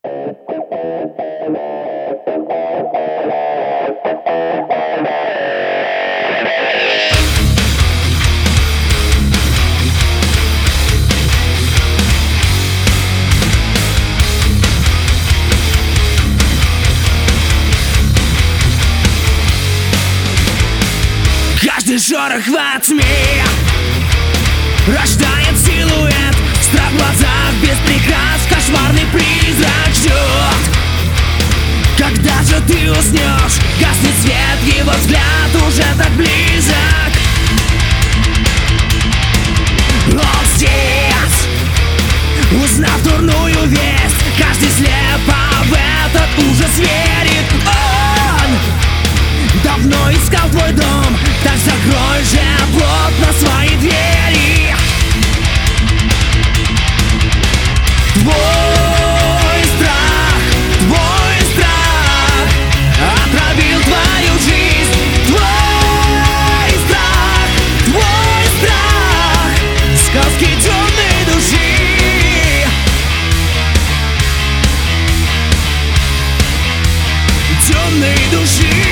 Каждый шорох во тьме рождает силуэт, страх в глазах без прикрас, кошмарный призрак ждет. Когда же ты уснешь, гаснет свет, его взгляд уже так близок. Он здесь, узнав дурную весть, каждый слепо в этот ужас верит. Он давно искал твой дом, так закрой же плотно свои двери. Твой страх отравил твою жизнь. Твой страх, сказки темной души. Темной души.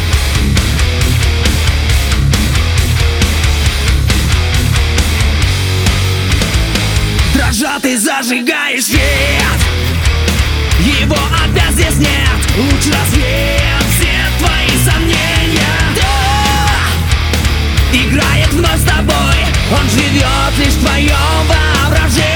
Дрожа ты зажигаешь свет, его опять здесь нет. Луч развеет все твои сомнения. Да! Играет вновь с тобой, он живет лишь в твоем воображении.